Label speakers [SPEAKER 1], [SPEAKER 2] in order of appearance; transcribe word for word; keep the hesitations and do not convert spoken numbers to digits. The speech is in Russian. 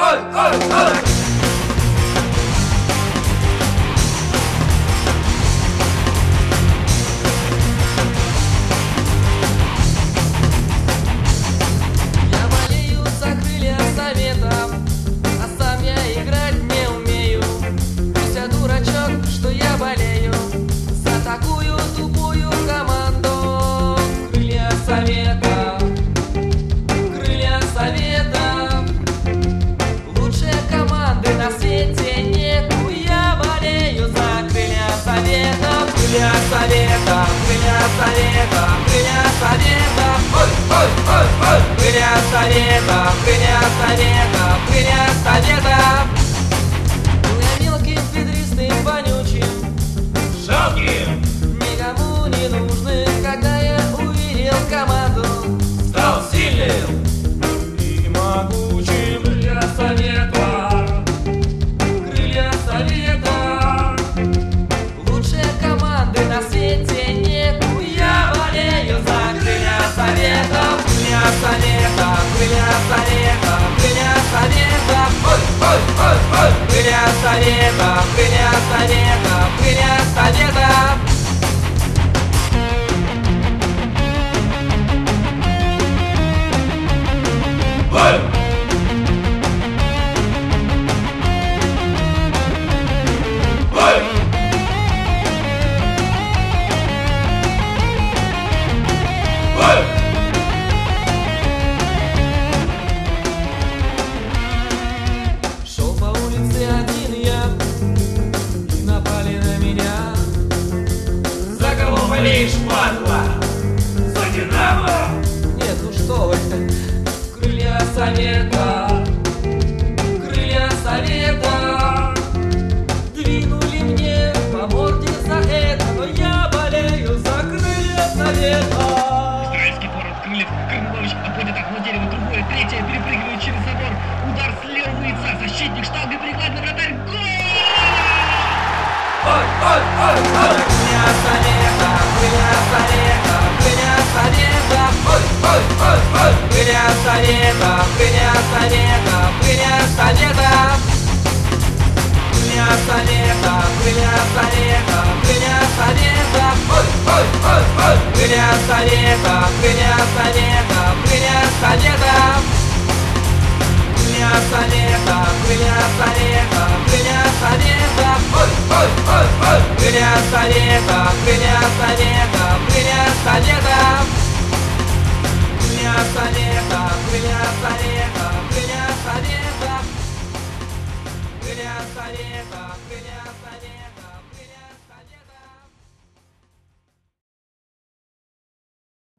[SPEAKER 1] ой, ой, ой.
[SPEAKER 2] Я болею за крылья советов, а сам я играть не умею. Пусть я дурачок, что я болею за такую тупую команду. Крылья совета, крылья совета, лучшей команды на свете нету. Я болею за крылья совета, крылья совета, крылья совета, крылья совета,
[SPEAKER 1] Ой, ой, ой, ой.
[SPEAKER 2] крылья совета, крылья совета, крылья совета. Ну я мелким, педристым, вонючим,
[SPEAKER 1] Жалким
[SPEAKER 2] никому не нужным, когда я увидел команду,
[SPEAKER 1] стал сильным и могучим. Крылья совета,
[SPEAKER 2] крылья совета, лучшей команды на свете нету. Я болею за крылья совета, крылья совета, крылья совета, крылья совета,
[SPEAKER 1] ой, ой, ой, ой.
[SPEAKER 2] крылья совета, крылья совета, крылья совета.
[SPEAKER 1] Ой. Ой. Ой.
[SPEAKER 2] Шел по улице один я, и напали на меня.
[SPEAKER 1] За кого болеешь, падла? За Динамо?
[SPEAKER 2] Нет, ну что вы, крылья совета, крылья совета, двинули мне по морде за это, но я болею за крылья совета.
[SPEAKER 3] Израильский форвард Крыльев Крымович обводит окно дерева, другое, третье, перепрыгивает через забор. Удар с левого яйца, защитник штангой перекладина, вратарь, гол!
[SPEAKER 1] Ой, ой, ой, ой.
[SPEAKER 2] Крылья совета, крылья совета, крылья совета,
[SPEAKER 1] Ой, ой, ой, ой.
[SPEAKER 2] крылья совета, крылья совета, крылья совета. Крылья совета, крылья совета, крылья совета,
[SPEAKER 1] Ой, ой, ой, ой.
[SPEAKER 2] крылья совета, крылья совета, крылья совета. Крылья совета, крылья совета, крылья совета,
[SPEAKER 1] Ой, ой, ой, ой.
[SPEAKER 2] крылья совета, крылья совета.